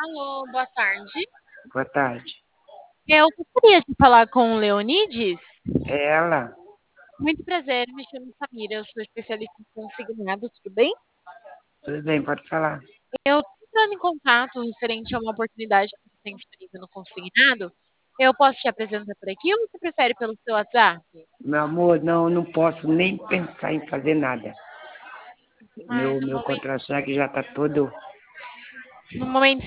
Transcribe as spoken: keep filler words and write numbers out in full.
Alô, boa tarde. Boa tarde. Eu gostaria de falar com o Leonides. É ela? Muito prazer, me chamo Samira, eu sou especialista em consignados, tudo bem? Tudo bem, pode falar. Eu estou entrando em contato referente a uma oportunidade que você tem disponível no consignado. Eu posso te apresentar por aqui ou você prefere pelo seu WhatsApp? Meu amor, não, não posso nem pensar em fazer nada. Ah, Meu, no meu momento, contra-cheque já está todo. no momento